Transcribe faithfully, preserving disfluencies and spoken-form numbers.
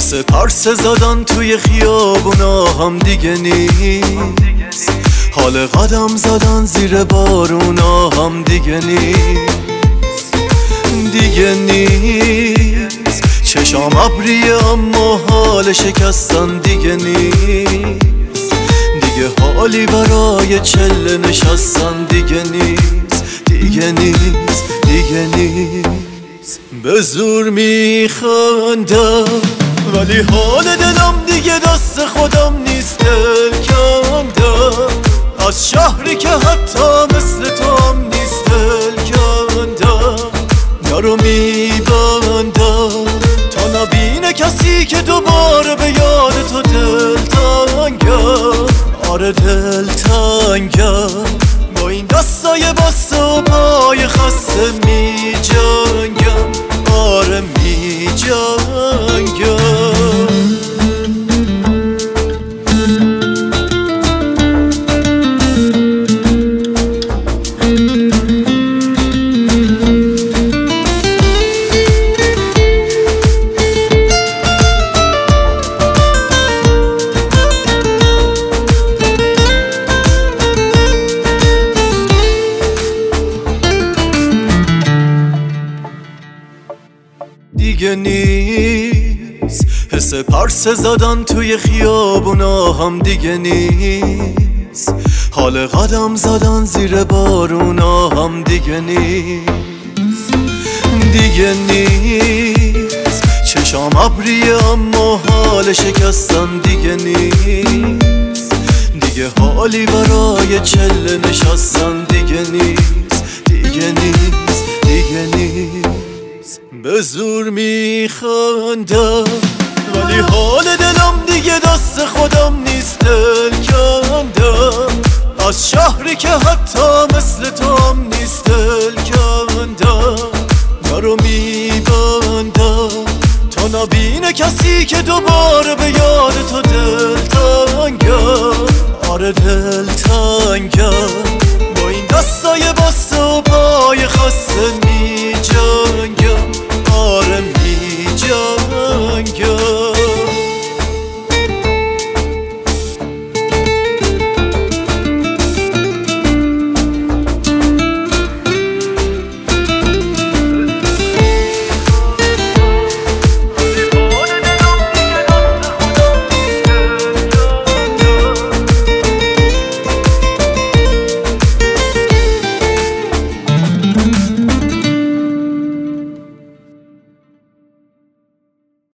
حس پرس زدن توی خیابونا هم دیگه نیست، حال قدم زدن زیر بارونا هم دیگه نیست، دیگه نیست. چشام ابریه اما حال شکستن دیگه نیست، دیگه حالی برای چله نشستن دیگه نیست، دیگه نیست، دیگه نیست. به زور میخندم ولی حال دلم دیگه دست خودم نیست، دل کندم از شهری که حتی مثل تو هم نیست، دل کندم درو میبندم تا نبینه کسی که دوباره به یاد تو دل تنگم. آره دل تنگم با این دستای بسته و پای خسته می جنگم، آره می جنگم. دیگه نیست حس پرس زدن توی خیابونا هم دیگه نیست، حال قدم زدن زیر بارونا هم دیگه نیست، دیگه نیست. چشام ابریه اما حال شکستن دیگه نیست، دیگه حالی برای چله نشستن دیگه نیست، دیگه نیست، دیگه نیست. به زور میخندم ولی حال دلم دیگه دست خودم نیست، دل کندم از شهری که حتی مثل تو هم نیست، دل کندم درو میبندم تا نبینه کسی که دوباره به یاد تو دل تنگم. آره دل تنگم